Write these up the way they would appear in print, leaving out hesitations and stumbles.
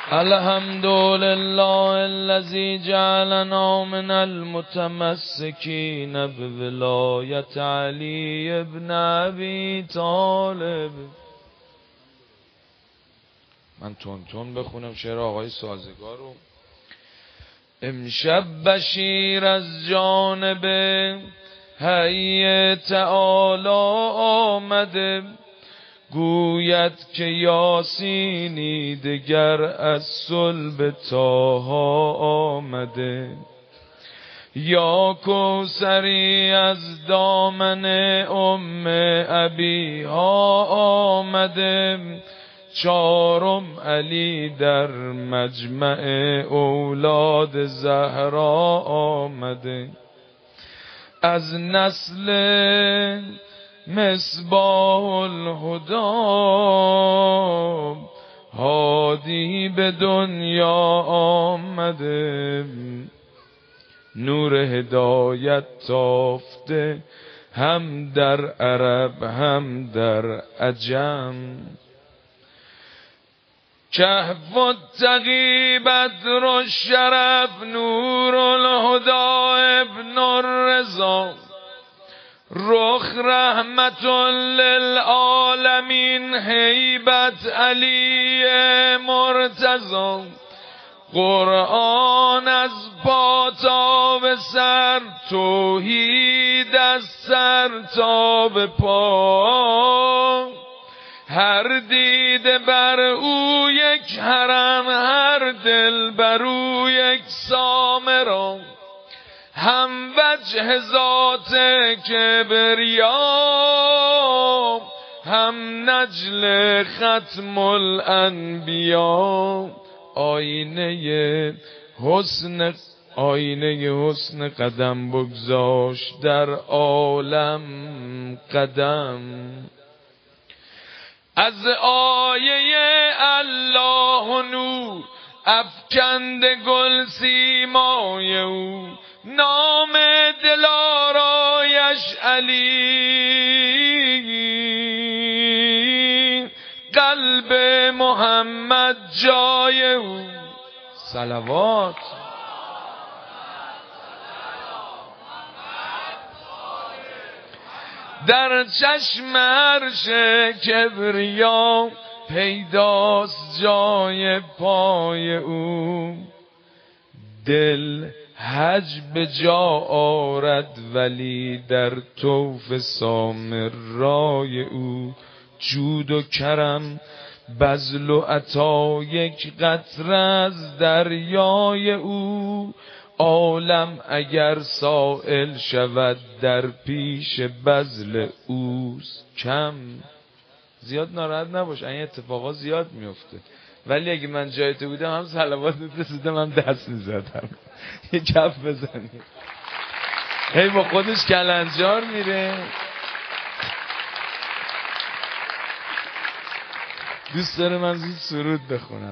الحمد لله الذي جعلنا من المتمسكين بولایت علی ابن ابی طالب. من تون بخونم شعر آقای سازگار رو. امشب بشیر از جانب حی تعالی آمده، گوید که یاسینی دگر از صلب طاها آمده. یا کوثری از دامن ام ابیها آمده، چارم علی در مجمع اولاد زهرا آمده. از نسل مصباح الهدی هادی به دنیا آمده، نور هدایت تافته هم در عرب هم در عجم. کهف التقی بدر الشرف نور الهدی ابن الرضا، رخ رحمت للعالمین هیبت علی مرتضی. قرآن از پا تا به سر، توحید از سر تا به پا. هر دیده بر او یک حرم، هر دل بر او یک سامرا. هم وجه ذات کبریا، هم نجل ختم الانبیا. آینه حسن قدم بگذاشت در عالم قدم. از آیه الله نور افکند گل سیمای او، نام دلارایش علی، قلب محمد جای او. صلوات. در چشم عرش کبریا پیداست جای پای او. دل حج به جا آرد ولی در طوف سامرای او. جود و کرم بذل و عطا یک قطره از دریای او. عالم اگر سائل شود در پیش بذل اوست کم. زیاد ناراحت نباش، این اتفاقا زیاد میفته، ولی اگه من جای تو بودم هم صلوات می‌رسیدم، هم دست می‌زدم. یه کف بزنید. هی با خودش کلنجار میره. دوست داره من زود سرود بخونم.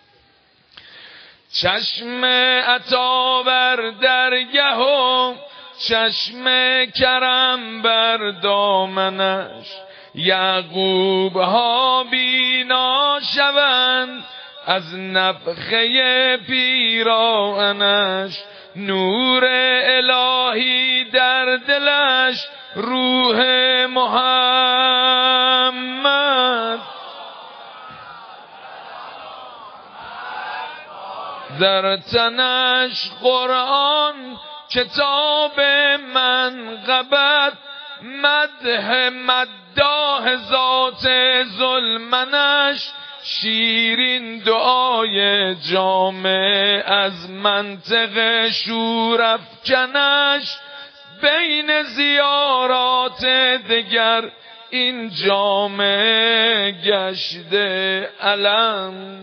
چشم عطا بر درگه و چشم کرم بر دامنش، یعقوب ها بینا شوند از نفخه پیراهنش. نور الهی در دلش روح محمد، در تنش قرآن کتاب منقبت. مدح مداح ذات ظلمنش، شیرین دعای جامع از منطق شورافکنش. بین زیارات دگر این جامع گشته علم.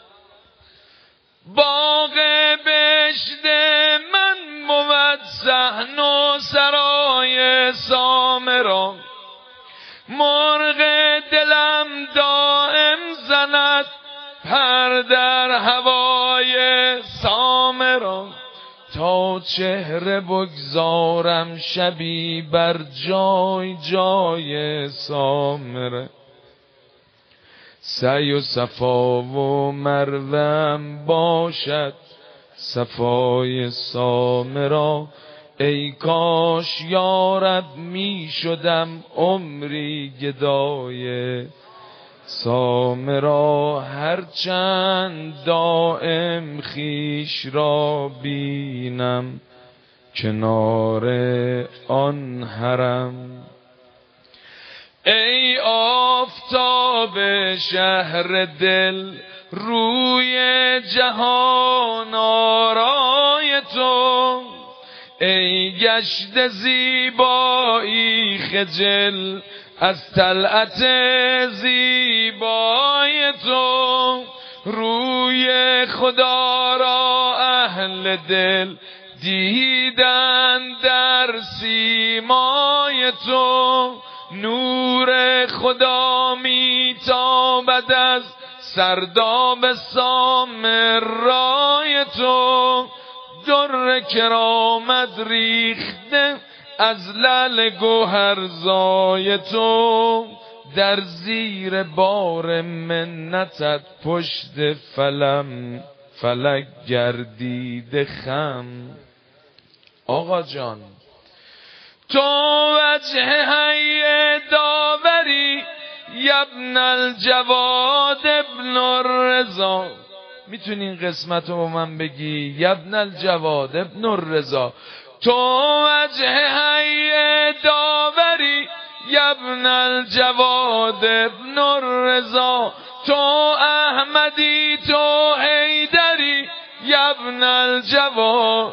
باغ بهشت من بود صحن و سرای سامرا. مرغ دلم دائم زند پر در هوای سامرا. تا چهره بگذارم شبی بر جای جای سامره. سعی و صفا و مروم باشد صفای سامرا. ای کاش یارب می شدم عمری گدای سامرا. هرچند دائم خیش را بینم کنار آن حرم. ای آفتاب شهر دل روی جهان آرای تو. ای گشت زیبایی خجل از طلعت زیبای تو. روی خدا را اهل دل دیدن در سیمای تو. نور خدا میتابد از سرداب سامرای تو. در کرامت ریخته از لعل گوهرزای تو. در زیر بار منتت پشت فلک گردیده خم. آقا جان تو وجه حی داوری یبن الجواد ابن الرضا. میتونی این قسمت رو با من بگی؟ یبن الجواد ابن الرضا. تو وجه حی داوری یبن الجواد ابن الرضا. تو احمدی تو حیدری یبن الجواد.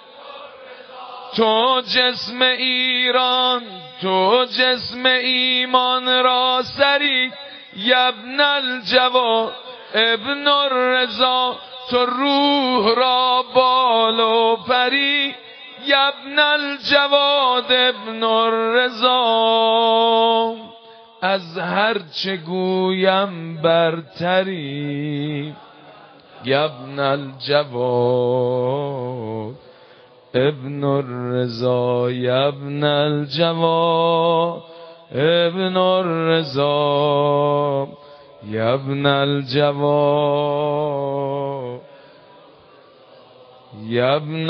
تو جسم ایران تو جسم ایمان را سری یبن الجواد ابن الرضا. تو روح را بال و پری یبن الجواد ابن الرضا. از هر چه گویم برتری یبن الجواد ابن الرضا. یبن الجواد ابن الرضا. یبن الجواد یبن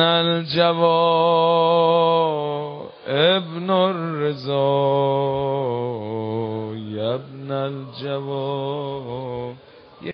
الجواد ابن الرضا. یبن الجواد